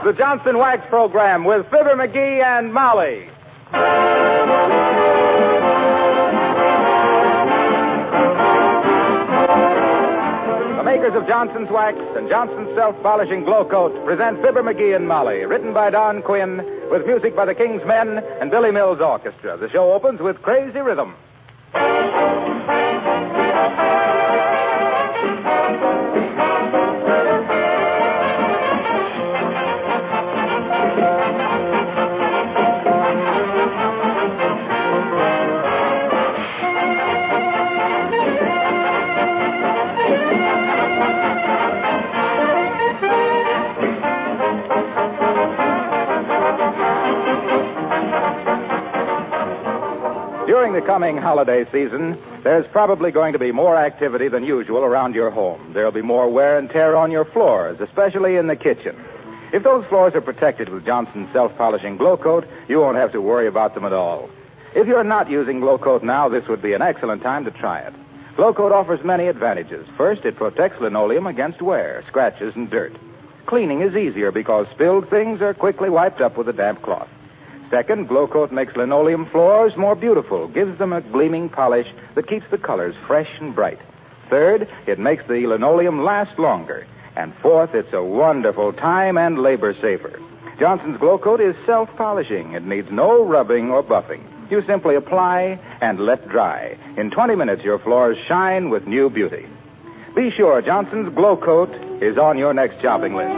the Johnson Wax Program with Fibber McGee and Molly. The makers of Johnson's Wax and Johnson's Self-Polishing Glow Coat present Fibber McGee and Molly, written by Don Quinn, with music by the King's Men and Billy Mills Orchestra. The show opens with Crazy Rhythm. During the coming holiday season, there's probably going to be more activity than usual around your home. There'll be more wear and tear on your floors, especially in the kitchen. If those floors are protected with Johnson's Self-Polishing Glow Coat, you won't have to worry about them at all. If you're not using Glow Coat now, this would be an excellent time to try it. Glow Coat offers many advantages. First, it protects linoleum against wear, scratches, and dirt. Cleaning is easier because spilled things are quickly wiped up with a damp cloth. Second, Glow Coat makes linoleum floors more beautiful, gives them a gleaming polish that keeps the colors fresh and bright. Third, it makes the linoleum last longer. And fourth, it's a wonderful time and labor saver. Johnson's Glow Coat is self-polishing. It needs no rubbing or buffing. You simply apply and let dry. In 20 minutes, your floors shine with new beauty. Be sure Johnson's Glow Coat is on your next shopping list.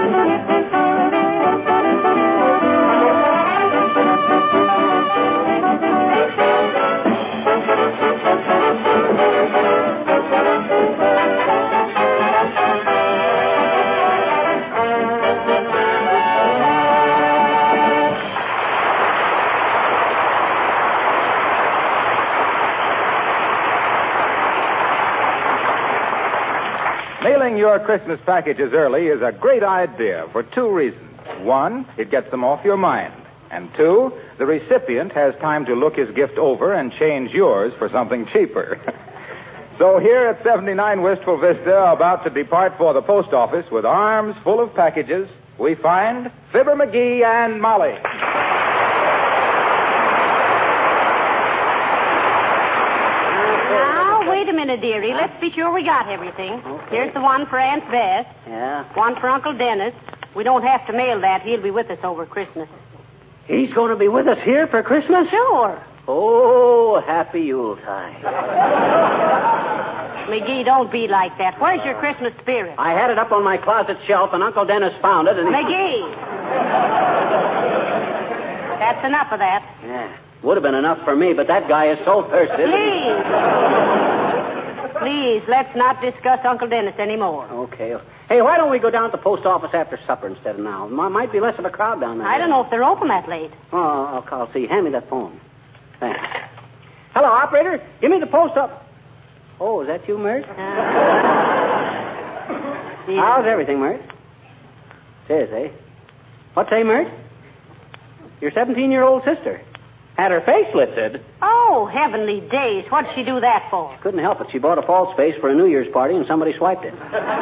Mailing your Christmas packages early is a great idea for two reasons. One, it gets them off your mind. And two, the recipient has time to look his gift over and change yours for something cheaper. So here at 79 Wistful Vista, about to depart for the post office with arms full of packages, we find Fibber McGee and Molly. Wait a minute, dearie. Let's be sure we got everything. Okay. Here's the one for Aunt Bess. Yeah. One for Uncle Dennis. We don't have to mail that. He'll be with us over Christmas. He's going to be with us here for Christmas? Sure. Oh, happy Yuletide. McGee, don't be like that. Where's your Christmas spirit? I had it up on my closet shelf, and Uncle Dennis found it, and... McGee! That's enough of that. Yeah. Would have been enough for me, but that guy is so thirsty. Please, let's not discuss Uncle Dennis anymore. Okay. Hey, why don't we go down to the post office after supper instead of now? Might be less of a crowd down there. I don't know if they're open that late. Oh, I'll see. Hand me that phone. Thanks. Hello, operator. Give me the post office. Oh, is that you, Mert? Yeah. How's everything, Mert? Says, eh? What say, Mert? Your 17-year-old sister. Had her face lifted. Oh, heavenly days. What'd she do that for? Couldn't help it. She bought a false face for a New Year's party, and somebody swiped it.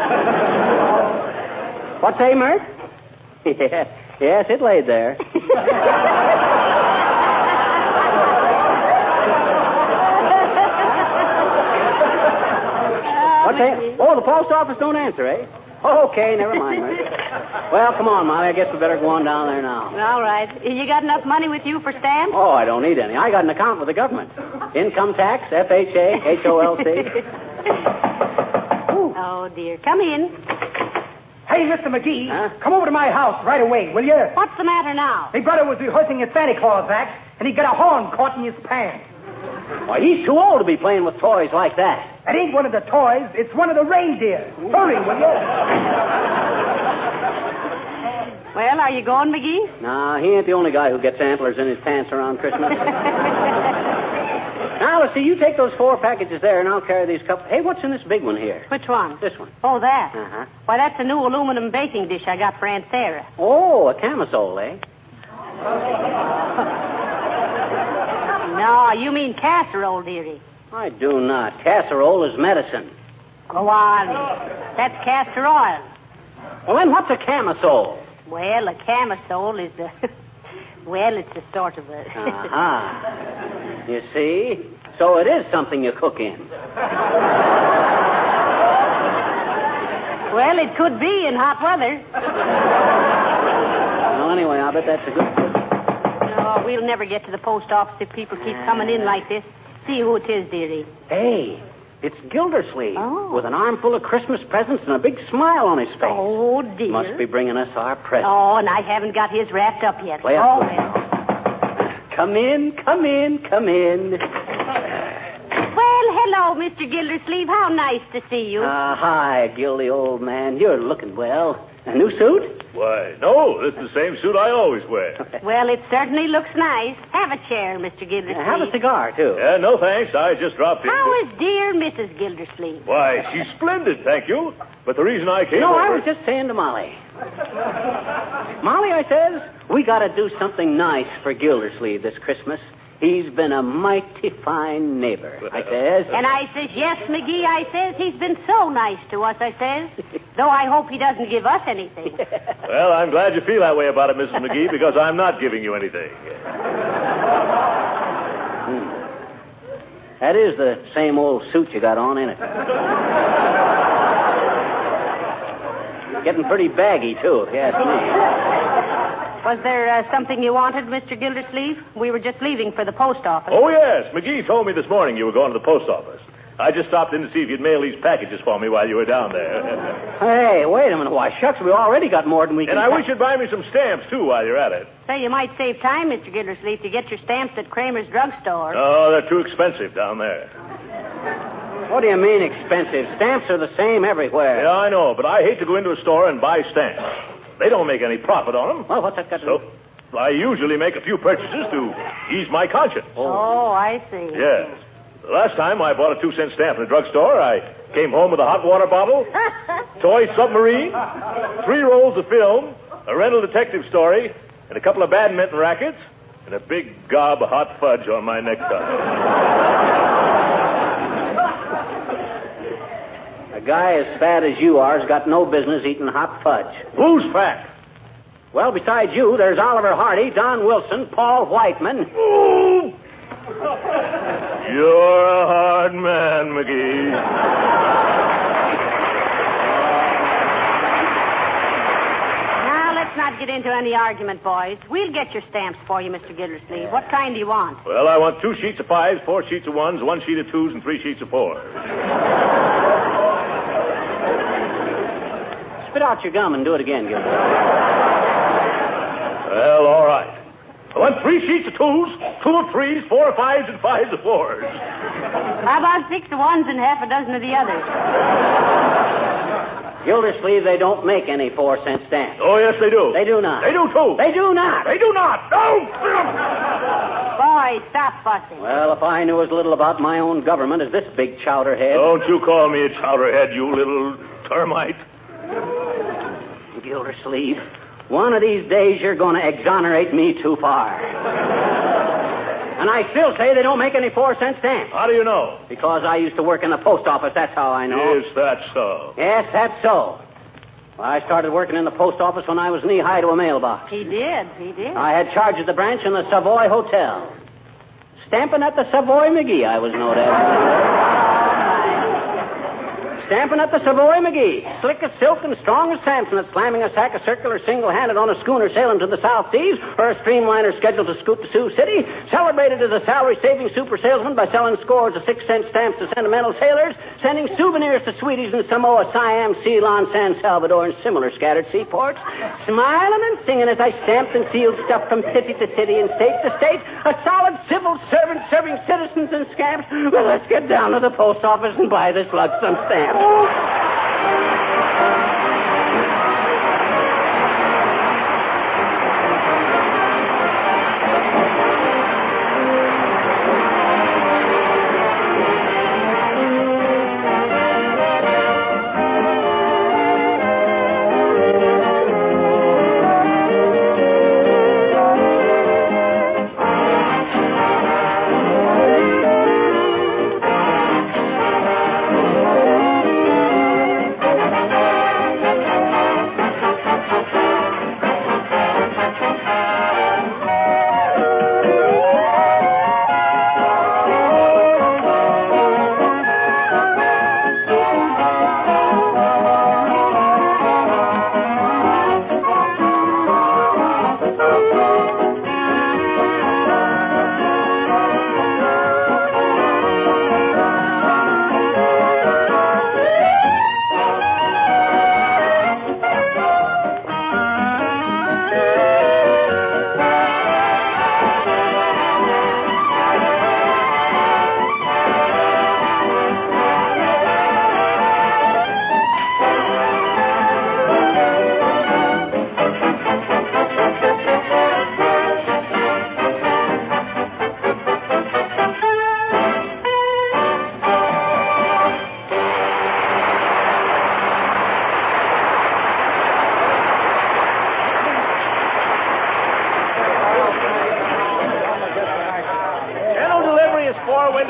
What say, Mert? Yes, it laid there. What say? Oh, the post office don't answer, eh? Okay, never mind, Mert. Well, come on, Molly. I guess we better go on down there now. All right. You got enough money with you for stamps? Oh, I don't need any. I got an account with the government. Income tax, FHA, HOLC. Oh, dear. Come in. Hey, Mr. McGee, Huh? come over to my house right away, will you? What's the matter now? My brother was rehearsing his Santa Claus act, and he got a horn caught in his pants. Why, he's too old to be playing with toys like that. It ain't one of the toys, it's one of the reindeer. Hurry, will you? Well, are you going, McGee? Nah, he ain't the only guy who gets antlers in his pants around Christmas. Now, let's see, you take those 4 packages there, and I'll carry these couple. Hey, what's in this big one here? Which one? This one. Oh, that. Uh-huh. Why, that's a new aluminum baking dish I got for Aunt Sarah. Oh, a camisole, eh? No, you mean casserole, dearie. I do not. Casserole is medicine. Go on. That's castor oil. Well, then what's a camisole? Well, a camisole is a... Well, it's a sort of a... Uh-huh. You see? So it is something you cook in. Well, it could be in hot weather. Well, anyway, I bet that's a good... No, we'll never get to the post office if people keep coming in like this. See who it is, dearie. Hey, it's Gildersleeve. Oh. With an armful of Christmas presents and a big smile on his face. Oh, dear. Must be bringing us our presents. Oh, and I haven't got his wrapped up yet. Well, oh, well. well. Come in, come in, come in. Well, hello, Mr. Gildersleeve. How nice to see you. Hi, Gildy, old man. You're looking well. A new suit? Why, no, this is the same suit I always wear. Well, it certainly looks nice. Have a chair, Mr. Gildersleeve. Have a cigar, too. Yeah, no thanks. I just dropped in. How is dear Mrs. Gildersleeve? Why, she's splendid, thank you. But the reason I came No, over... I was just saying to Molly. Molly, I says, we got to do something nice for Gildersleeve this Christmas. He's been a mighty fine neighbor, I says. And I says, yes, McGee, I says, he's been so nice to us, I says. Though I hope he doesn't give us anything. Well, I'm glad you feel that way about it, Mrs. McGee, because I'm not giving you anything. That is the same old suit you got on, ain't it? Getting pretty baggy, too, if you ask me. Was there something you wanted, Mr. Gildersleeve? We were just leaving for the post office. Oh, yes. McGee told me this morning you were going to the post office. I just stopped in to see if you'd mail these packages for me while you were down there. Hey, wait a minute. Why, shucks, we already got more than we can... And I wish you'd buy me some stamps, too, while you're at it. Say, you might save time, Mr. Gildersleeve, to get your stamps at Kramer's drugstore. Oh, they're too expensive down there. What do you mean expensive? Stamps are the same everywhere. Yeah, I know, but I hate to go into a store and buy stamps. They don't make any profit on them. Well, what's that got to do? So, I usually make a few purchases to ease my conscience. Oh, I see. Yes. The last time I bought a 2-cent stamp in a drugstore, I came home with a hot water bottle, toy submarine, 3 rolls of film, a rental detective story, and a couple of badminton rackets, and a big gob of hot fudge on my necktie. A guy as fat as you are has got no business eating hot fudge. Who's fat? Well, besides you, there's Oliver Hardy, Don Wilson, Paul Whiteman. Ooh! You're a hard man, McGee. Now, let's not get into any argument, boys. We'll get your stamps for you, Mr. Gildersleeve. What kind do you want? Well, I want 2 sheets of 5s, 4 sheets of 1s, 1 sheet of 2s, and 3 sheets of 4s. Spit out your gum and do it again, Gilbert. Well, all right. I want 3 sheets of 2s, 2 of 3s, 4 of 5s, and 5 of 4s. How about 6 of 1s and half a dozen of the others? Gildersleeve, they don't make any 4-cent stamps. Oh, yes, they do. They do not. They do, too. They do not. They do not. No! Boys, stop fussing. Well, if I knew as little about my own government as this big chowderhead. Don't you call me a chowderhead, you little termite. Gildersleeve, one of these days you're going to exonerate me too far. And I still say they don't make any 4-cent stamps. How do you know? Because I used to work in the post office, that's how I know. Is that so? Yes, that's so. Well, I started working in the post office when I was knee-high to a mailbox. He did. I had charge of the branch in the Savoy Hotel. Stamping at the Savoy McGee, I was known as. Stamping at the Savoy McGee. Slick as silk and strong as Samson at slamming a sack of circular single-handed on a schooner sailing to the South Seas or a streamliner scheduled to scoot to Sioux City. Celebrated as a salary-saving super salesman by selling scores of 6-cent stamps to sentimental sailors, sending souvenirs to sweeties in Samoa, Siam, Ceylon, San Salvador, and similar scattered seaports. Smiling and singing as I stamped and sealed stuff from city to city and state to state. A solid civil servant serving citizens and scamps. Well, let's get down to the post office and buy this some stamp.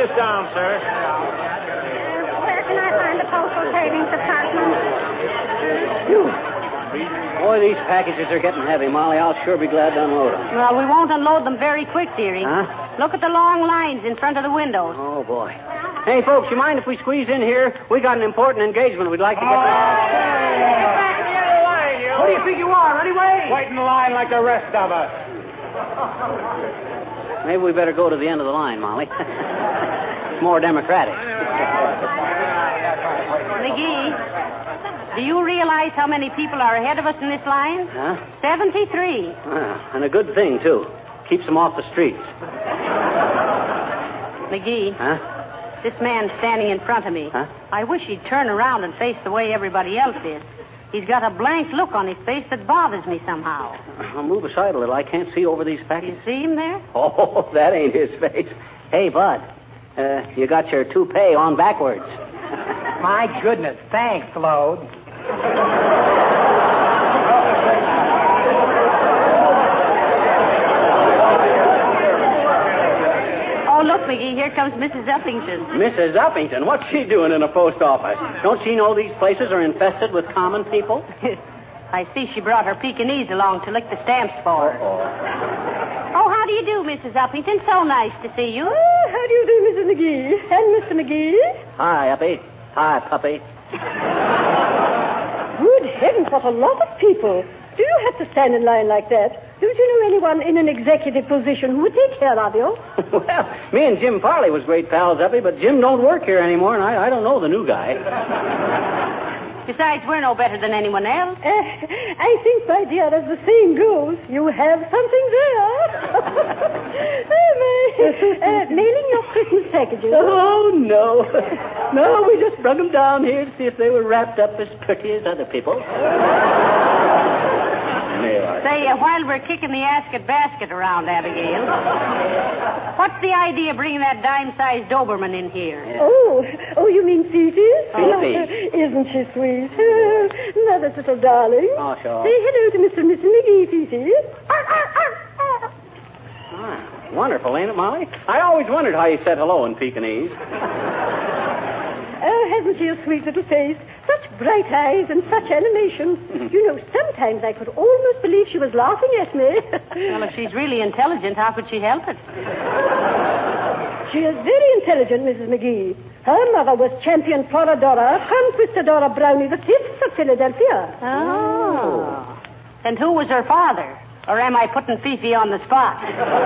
us down, sir. Where can I find the postal savings department? Boy, these packages are getting heavy, Molly. I'll sure be glad to unload them. Well, we won't unload them very quick, dearie. Huh? Look at the long lines in front of the windows. Oh, boy. Hey, folks, you mind if we squeeze in here? We got an important engagement we'd like to get What do you think you are, anyway? Wait in the line like the rest of us. Maybe we better go to the end of the line, Molly. It's more democratic. McGee, do you realize how many people are ahead of us in this line? Huh? 73. And a good thing, too. Keeps them off the streets. McGee. Huh? This man standing in front of me. Huh? I wish he'd turn around and face the way everybody else is. He's got a blank look on his face that bothers me somehow. I'll move aside a little. I can't see over these You packages. see him there? Oh, that ain't his face. Hey, Bud, you got your toupee on backwards. My goodness. Thanks, Claude. Oh, look, McGee, here comes Mrs. Uppington. Mrs. Uppington, what's she doing in a post office? Don't she know these places are infested with common people? I see she brought her Pekingese along to lick the stamps for. Oh, how do you do, Mrs. Uppington? So nice to see you. Oh, how do you do, Mrs. McGee? And Mr. McGee? Hi, Uppy. Hi, puppy. Good heavens, what a lot of people. Do you have to stand in line like that? Don't you know anyone in an executive position who would take care of you? Well, me and Jim Farley was great pals, Uppy, but Jim don't work here anymore, and I don't know the new guy. Besides, we're no better than anyone else. I think, my dear, as the saying goes, you have something there. Mailing your Christmas packages. Oh, no. No, we just brought them down here to see if they were wrapped up as pretty as other people. Say, while we're kicking the basket around, Abigail, what's the idea of bringing that dime-sized Doberman in here? Oh, you mean Fifi? Fifi. Isn't she sweet? Mother's little darling. Oh, sure. Say hello to Mr. and Mrs. McGee, Fifi. Wonderful, ain't it, Molly? I always wondered how you said hello in Pekingese. Oh, hasn't she a sweet little face? Such bright eyes and such animation. You know, sometimes I could almost believe she was laughing at me. Well, if she's really intelligent, how could she help it? She is very intelligent, Mrs. McGee. Her mother was champion Floradora, Conquistadora Brownie the Fifth of Philadelphia. Oh. And who was her father? Or am I putting Fifi on the spot?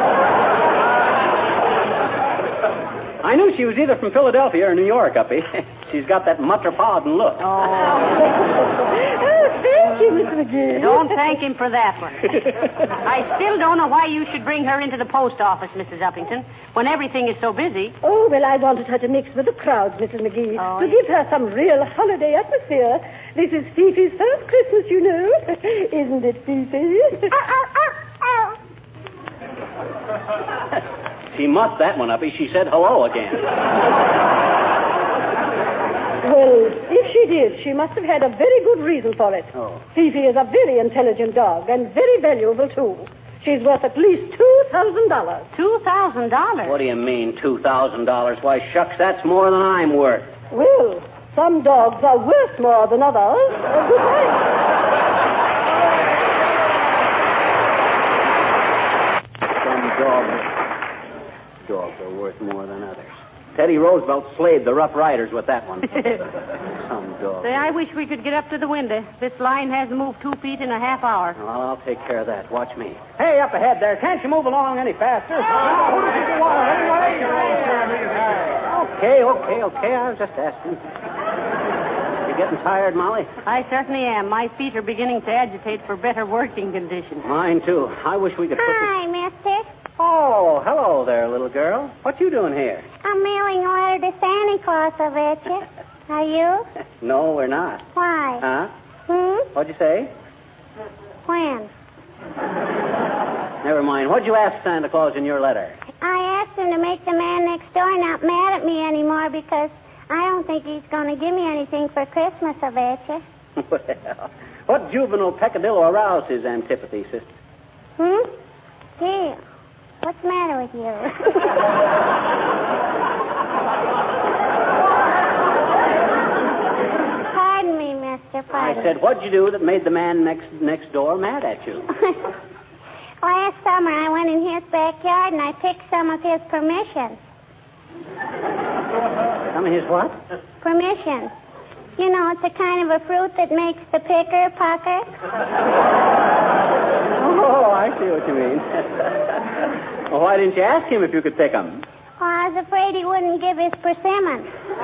I knew she was either from Philadelphia or New York, Uppy. She's got that metropolitan look. Oh, thank you, Mr. McGee. Don't thank him for that one. I still don't know why you should bring her into the post office, Mrs. Uppington, when everything is so busy. Oh, well, I wanted her to mix with the crowds, Mrs. McGee, to give her some real holiday atmosphere. This is Fifi's first Christmas, you know. Isn't it, Fifi? She muffed that one, Uppy. She said hello again. Well, if she did, she must have had a very good reason for it. Oh. Fifi is a very intelligent dog and very valuable, too. She's worth at least $2,000. $2,000? What do you mean, $2,000? Why, shucks, that's more than I'm worth. Well, some dogs are worth more than others. Goodbye. Dogs are worth more than others. Teddy Roosevelt slayed the Rough Riders with that one. Some dog. Say, I wish we could get up to the window. This line hasn't moved 2 feet in a half hour. Well, I'll take care of that. Watch me. Hey, up ahead there. Can't you move along any faster? Okay. I was just asking. You getting tired, Molly? I certainly am. My feet are beginning to agitate for better working conditions. Mine, too. I wish we could put this... Hi, mister. Oh, hello there, little girl. What you doing here? I'm mailing a letter to Santa Claus, I bet you. Are you? No, we're not. Why? Huh? What'd you say? When? Never mind. What'd you ask Santa Claus in your letter? I asked him to make the man next door not mad at me anymore because I don't think he's going to give me anything for Christmas, I bet you. Well, what juvenile peccadillo aroused his antipathy, sister? Gee, what's the matter with you? your pardon. I said, what'd you do that made the man next door mad at you? Last summer, I went in his backyard and I picked some of his permissions. Some of his what? Permissions. You know, it's a kind of a fruit that makes the picker pucker. Oh, I see what you mean. Well, why didn't you ask him if you could pick them? Oh, I was afraid he wouldn't give his persimmons.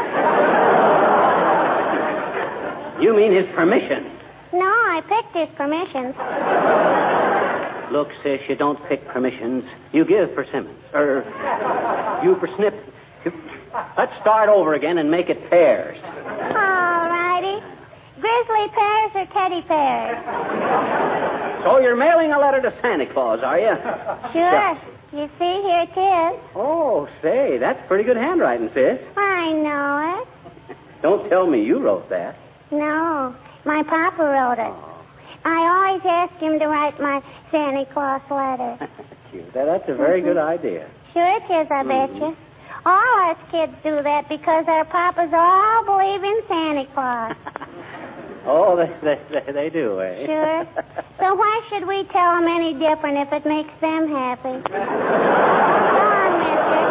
You mean his permission? No, I picked his permissions. Look, sis, you don't pick permissions. You give persimmons. You persnip. Let's start over again and make it pears. All righty. Grizzly pears or teddy pears? So you're mailing a letter to Santa Claus, are you? Sure. You see, here it is. Oh, say, that's pretty good handwriting, sis. I know it. Don't tell me you wrote that. No, my papa wrote it. I always ask him to write my Santa Claus letter. Cute. That's a very good idea. Sure it is, I bet you. All us kids do that because our papas all believe in Santa Claus. Oh, they do, eh? Sure. So why should we tell them any different if it makes them happy? Come on, mister.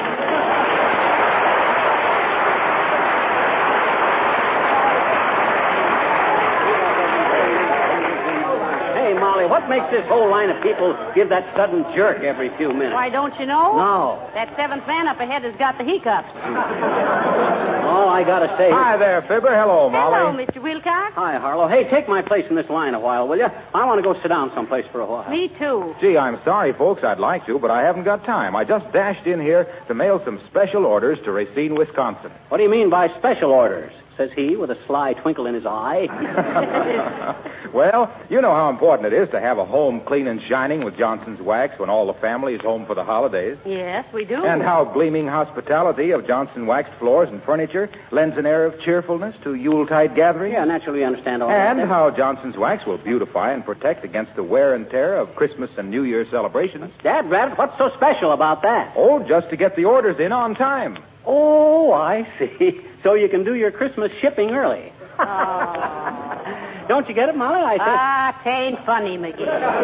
What makes this whole line of people give that sudden jerk every few minutes? Why, don't you know? No. That seventh man up ahead has got the hiccups. Oh, I gotta say... Hi there, Fibber. Hello, Molly. Hello, Mr. Wilcox. Hi, Harlow. Hey, take my place in this line a while, will you? I want to go sit down someplace for a while. Me too. Gee, I'm sorry, folks. I'd like to, but I haven't got time. I just dashed in here to mail some special orders to Racine, Wisconsin. What do you mean by special orders? Says he with a sly twinkle in his eye. Well, you know how important it is to have a home clean and shining with Johnson's Wax when all the family is home for the holidays. Yes, we do. And how gleaming hospitality of Johnson waxed floors and furniture lends an air of cheerfulness to Yuletide gatherings. Yeah, naturally, you understand all that. And how Johnson's Wax will beautify and protect against the wear and tear of Christmas and New Year celebrations. Dad, Rabbit, what's so special about that? Oh, just to get the orders in on time. Oh, I see. So you can do your Christmas shipping early. Don't you get it, Molly? I said... Tain't funny, McGee.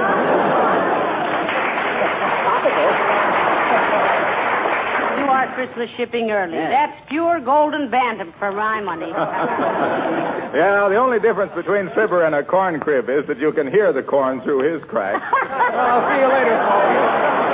You are Christmas shipping early. Yeah. That's pure golden bantam for my money. Yeah, the only difference between Fibber and a corn crib is that you can hear the corn through his crack. I'll see you later, Molly.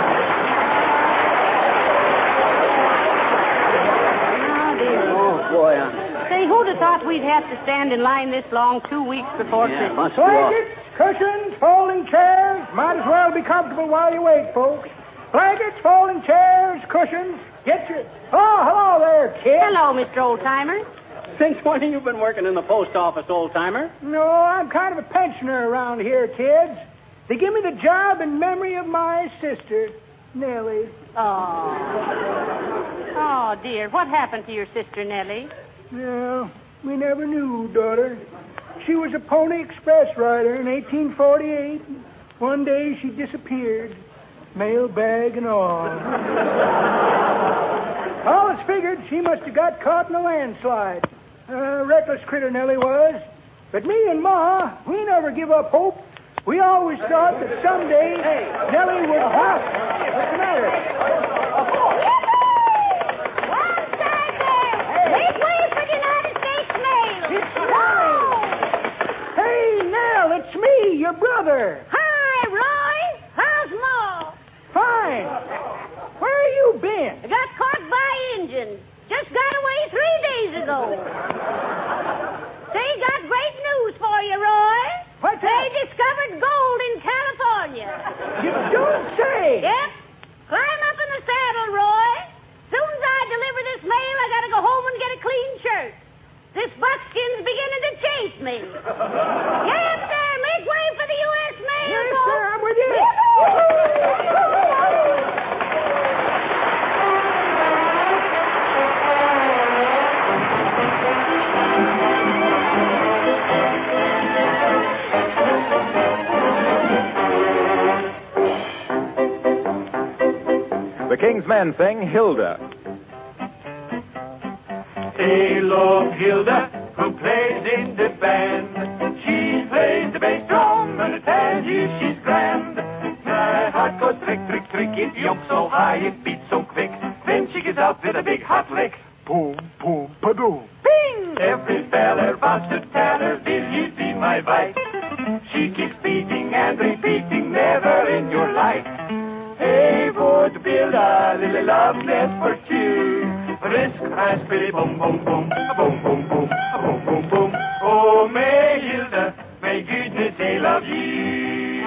Boy, Say, who'd have thought we'd have to stand in line this long 2 weeks before Christmas? must be all... Blankets, cushions, folding chairs. Might as well be comfortable while you wait, folks. Blankets, folding chairs, cushions. Get your... Oh, hello there, kid. Hello, Mr. Oldtimer. Since when have you been working in the post office, old-timer? No, I'm kind of a pensioner around here, kids. They give me the job in memory of my sister, Nellie. Oh, dear. What happened to your sister, Nellie? Well, we never knew, daughter. She was a Pony Express rider in 1848. One day she disappeared, mail bag and all. All is figured she must have got caught in a landslide. Reckless critter Nellie was. But me and Ma, we never give up hope. We always thought that someday Nellie would... What's the matter? Make way for the United States Mail. It's Hey, Nell, it's me, your brother. Hi, Roy. How's Ma? Fine. Where you been? I got caught by Indians. Just got away 3 days ago. They got great news for you, Roy. What's They that? discovered gold in California. You don't say. Yep. Climb up in the saddle, Roy. Soon as I deliver this mail, I gotta go home and get a clean shirt. This buckskin's beginning to chase me. Get up there. Make way for the U.S. mail, Yes, folks. sir, I'm with you. The King's Men sing Hilda. They love Hilda, who plays in the band. she's grand. My heart goes trick, trick, trick. It jumps so high, it beats so quick. Then she gets out with a big hot lick. Boom, boom, ba-doom. Bing! Every feller wants to tell her, will you be my wife? She keeps beating and repeating, never in your life. Hey, would build a little love nest for two. Risk, crash, billy, boom, boom, boom, boom, boom, boom, boom, boom, boom. Oh, may Hilda, may goodness they love you.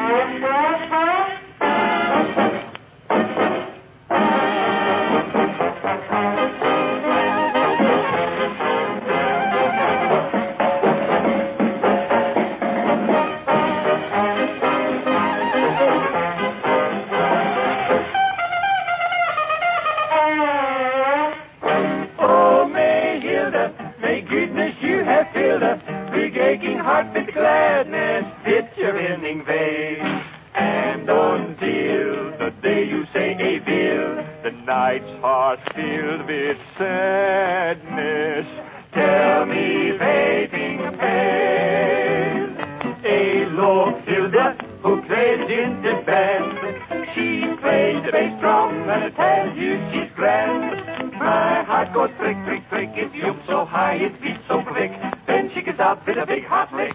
Heart with gladness fits your inning vein. And until the day you say a will, the night's heart filled with sadness. Tell me, waiting pale, a low Hilda who plays in the band. She plays the bass drum and I tell you she's grand. My heart goes trick, trick, trick. It jumps so high, it beats so quick. Then she gets out with a big hot lick.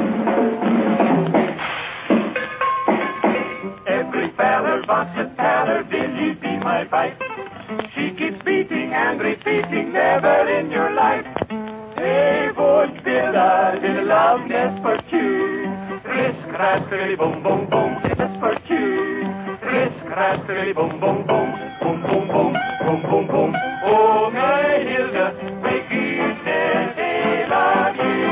Every feller wants to tell her, will you be my wife? She keeps beating and repeating, never in your life. Hey, would build a little love nest for two. Risk, crash, really, boom, boom, boom, nest for two. Risk, crash, really, boom, boom, boom, boom, boom, boom, boom, boom, boom. Oh, my Hilda, may goodness they love you.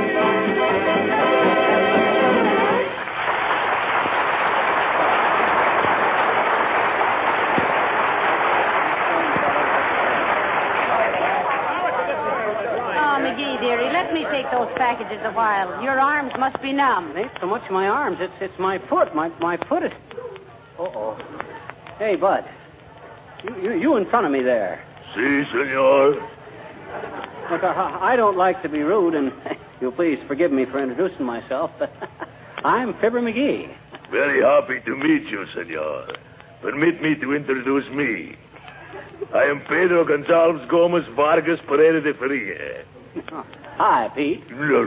McGee, dearie, let me take those packages a while. Your arms must be numb. It ain't so much my arms. It's my foot. My foot is... Uh-oh. Hey, Bud. You in front of me there. Si, senor. Look, I don't like to be rude, and you'll please forgive me for introducing myself, but I'm Fibber McGee. Very happy to meet you, senor. Permit me to introduce me. I am Pedro Gonzalez Gomez Vargas Pereira de Faria. Oh, hi, Pete.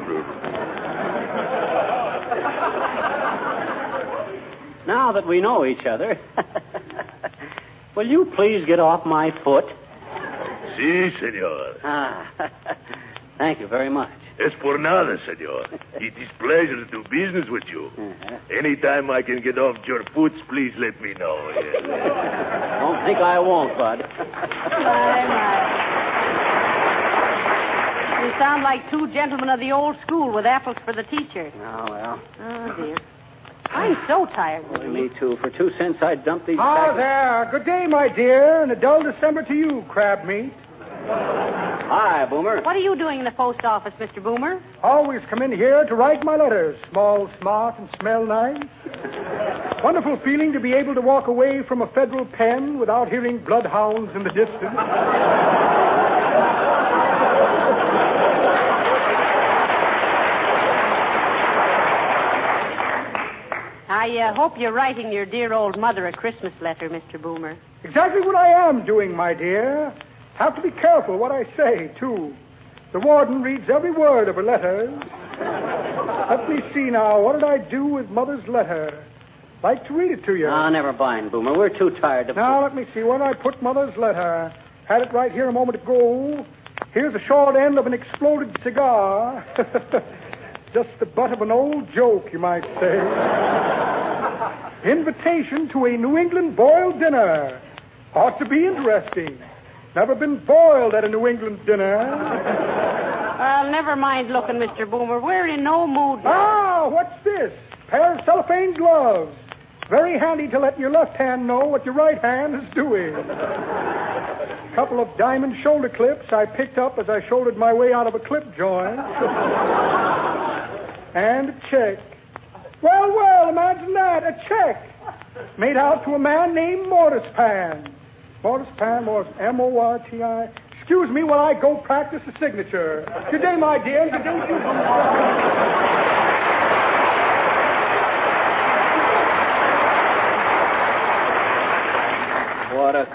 Now that we know each other, will you please get off my foot? Si, senor. Thank you very much. Es por nada, senor. It is pleasure to do business with you. Anytime I can get off your foot, please let me know. Don't think I won't, Bud. You sound like two gentlemen of the old school with apples for the teacher. Oh, well. Oh, dear. I'm so tired. Boy, me too. For 2 cents, I'd dump these Ah, packages. there. Good day, my dear, and a dull December to you, crab meat. Hi, Boomer. What are you doing in the post office, Mr. Boomer? Always come in here to write my letters. Small, smart, and smell nice. Wonderful feeling to be able to walk away from a federal pen without hearing bloodhounds in the distance. I hope you're writing your dear old mother a Christmas letter, Mr. Boomer. Exactly what I am doing, my dear. Have to be careful what I say, too. The warden reads every word of her letters. Let me see now. What did I do with Mother's letter? Like to read it to you. Ah, never mind, Boomer. We're too tired to... Now, let me see. Where did I put Mother's letter? Had it right here a moment ago. Here's the short end of an exploded cigar. Just the butt of an old joke, you might say. Invitation to a New England boiled dinner. Ought to be interesting. Never been boiled at a New England dinner. Well, never mind looking, Mr. Boomer. We're in no mood. Ah, what's this? Pair of cellophane gloves. Very handy to let your left hand know what your right hand is doing. Couple of diamond shoulder clips I picked up as I shouldered my way out of a clip joint. And a check. Well, imagine that, a check. Made out to a man named Mortispan. Mortispan, M-O-R-T-I. Excuse me while I go practice the signature. Good day, my dear. Good day to you.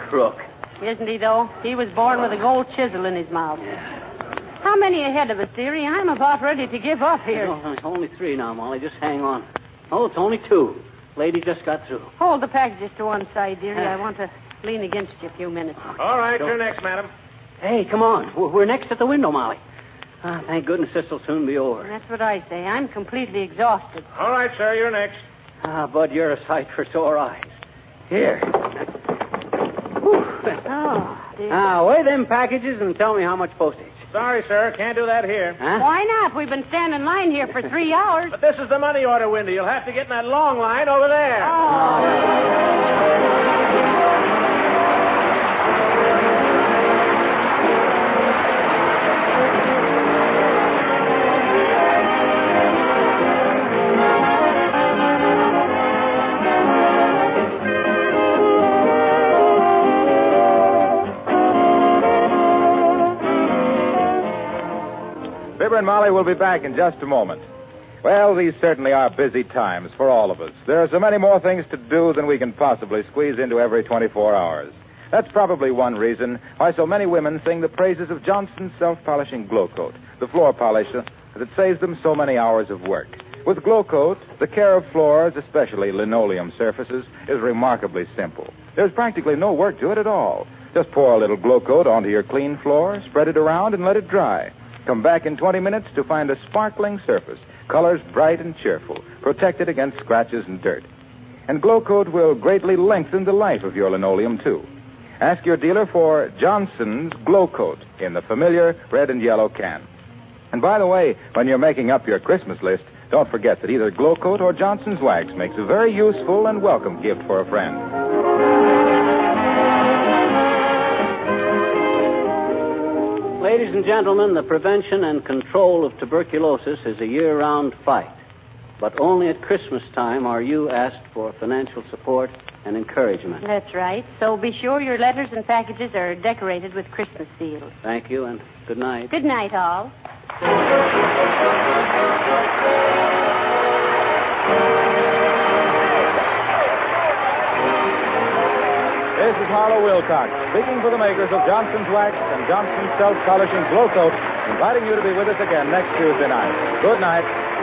crook. Isn't he, though? He was born with a gold chisel in his mouth. How many ahead of us, dearie? I'm about ready to give up here. No, it's only 3 now, Molly. Just hang on. Oh, it's only 2. Lady just got through. Hold the packages to one side, dearie. I want to lean against you a few minutes. All right, you're next, madam. Hey, come on. We're next at the window, Molly. Thank goodness this will soon be over. That's what I say. I'm completely exhausted. All right, sir, you're next. Bud, you're a sight for sore eyes. Here. Oh, dear. Now, weigh them packages and tell me how much postage. Sorry, sir, can't do that here. Huh? Why not? We've been standing in line here for 3 hours. But this is the money order window. You'll have to get in that long line over there. Fibber and Molly will be back in just a moment. Well, these certainly are busy times for all of us. There are so many more things to do than we can possibly squeeze into every 24 hours. That's probably one reason why so many women sing the praises of Johnson's self-polishing Glow Coat, the floor polish that saves them so many hours of work. With Glow Coat, the care of floors, especially linoleum surfaces, is remarkably simple. There's practically no work to it at all. Just pour a little Glow Coat onto your clean floor, spread it around, and let it dry. Come back in 20 minutes to find a sparkling surface, colors bright and cheerful, protected against scratches and dirt. And Glow Coat will greatly lengthen the life of your linoleum, too. Ask your dealer for Johnson's Glow Coat in the familiar red and yellow can. And by the way, when you're making up your Christmas list, don't forget that either Glow Coat or Johnson's Wax makes a very useful and welcome gift for a friend. Ladies and gentlemen, the prevention and control of tuberculosis is a year-round fight. But only at Christmas time are you asked for financial support and encouragement. That's right. So be sure your letters and packages are decorated with Christmas seals. Thank you, and good night. Good night, all. This is Harlow Wilcox, speaking for the makers of Johnson's Wax and Johnson's Self-Polishing Glow Coat, inviting you to be with us again next Tuesday night. Good night.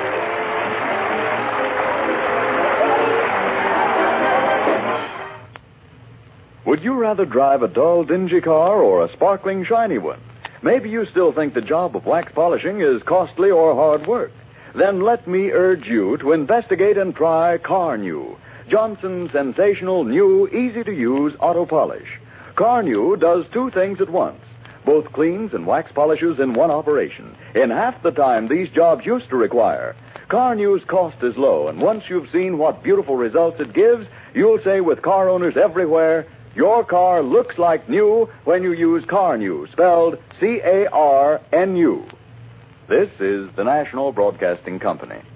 Would you rather drive a dull, dingy car or a sparkling, shiny one? Maybe you still think the job of wax polishing is costly or hard work. Then let me urge you to investigate and try Carnu, Johnson's sensational, new, easy-to-use auto polish. Carnu does 2 things at once. Both cleans and wax polishes in one operation, in half the time these jobs used to require. Carnu's cost is low, and once you've seen what beautiful results it gives, you'll say with car owners everywhere, your car looks like new when you use Carnu, spelled C-A-R-N-U. This is the National Broadcasting Company.